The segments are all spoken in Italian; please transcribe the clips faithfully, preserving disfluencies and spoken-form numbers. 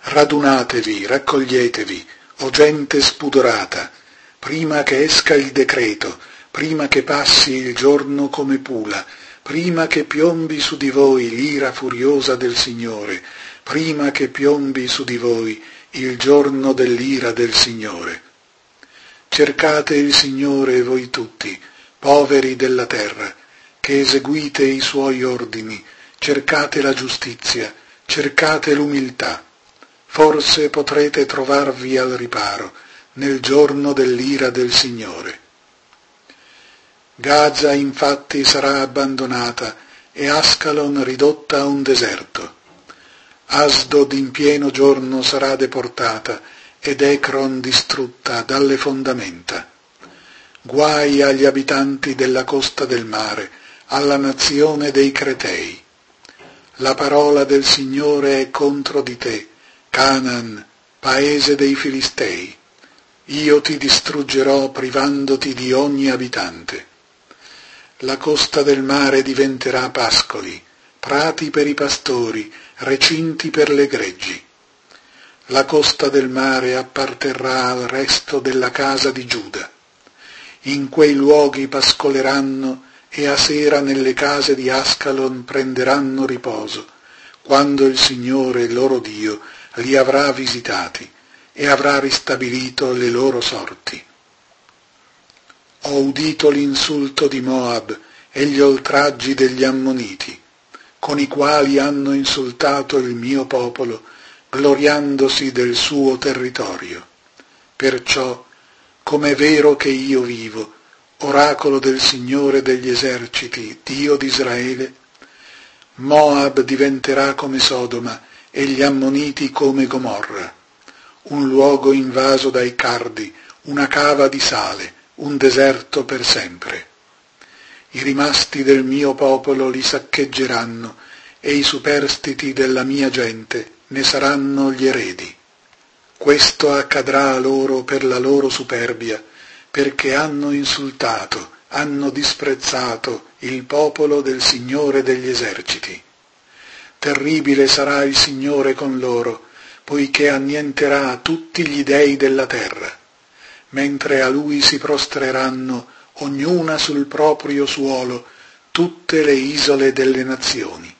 Radunatevi, raccoglietevi, o gente spudorata, prima che esca il decreto, prima che passi il giorno come pula, prima che piombi su di voi l'ira furiosa del Signore, prima che piombi su di voi il giorno dell'ira del Signore. Cercate il Signore voi tutti, poveri della terra, che eseguite i suoi ordini, cercate la giustizia, cercate l'umiltà. Forse potrete trovarvi al riparo nel giorno dell'ira del Signore. Gaza infatti sarà abbandonata e Ascalon ridotta a un deserto. Asdod in pieno giorno sarà deportata ed Ecron distrutta dalle fondamenta. Guai agli abitanti della costa del mare, alla nazione dei Cretei. La parola del Signore è contro di te, Canaan, paese dei Filistei. Io ti distruggerò privandoti di ogni abitante. La costa del mare diventerà pascoli, prati per i pastori, recinti per le greggi. La costa del mare apparterrà al resto della casa di Giuda. In quei luoghi pascoleranno e a sera nelle case di Ascalon prenderanno riposo, quando il Signore, loro Dio, li avrà visitati e avrà ristabilito le loro sorti. Ho udito l'insulto di Moab e gli oltraggi degli Ammoniti, con i quali hanno insultato il mio popolo, gloriandosi del suo territorio. Perciò, com'è vero che io vivo, oracolo del Signore degli eserciti, Dio d'Israele, Moab diventerà come Sodoma e gli Ammoniti come Gomorra, un luogo invaso dai cardi, una cava di sale, un deserto per sempre. I rimasti del mio popolo li saccheggeranno e i superstiti della mia gente ne saranno gli eredi. Questo accadrà a loro per la loro superbia, perché hanno insultato, hanno disprezzato il popolo del Signore degli eserciti. Terribile sarà il Signore con loro, poiché annienterà tutti gli dei della terra, mentre a Lui si prostreranno, ognuna sul proprio suolo, tutte le isole delle nazioni.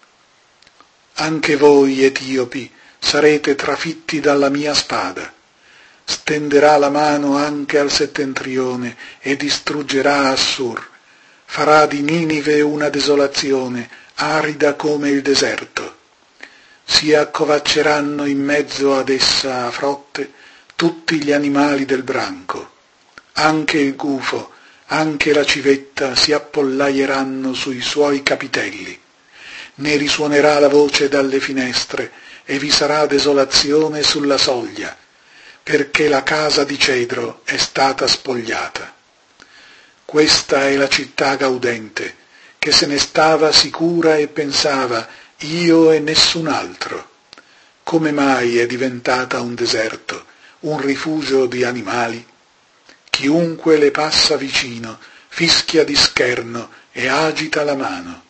Anche voi, Etiopi, sarete trafitti dalla mia spada. Stenderà la mano anche al settentrione e distruggerà Assur. Farà di Ninive una desolazione, arida come il deserto. Si accovacceranno in mezzo ad essa a frotte tutti gli animali del branco. Anche il gufo, anche la civetta si appollaieranno sui suoi capitelli. Ne risuonerà la voce dalle finestre e vi sarà desolazione sulla soglia, perché la casa di cedro è stata spogliata. Questa è la città gaudente, che se ne stava sicura e pensava, io e nessun altro. Come mai è diventata un deserto, un rifugio di animali? Chiunque le passa vicino fischia di scherno e agita la mano.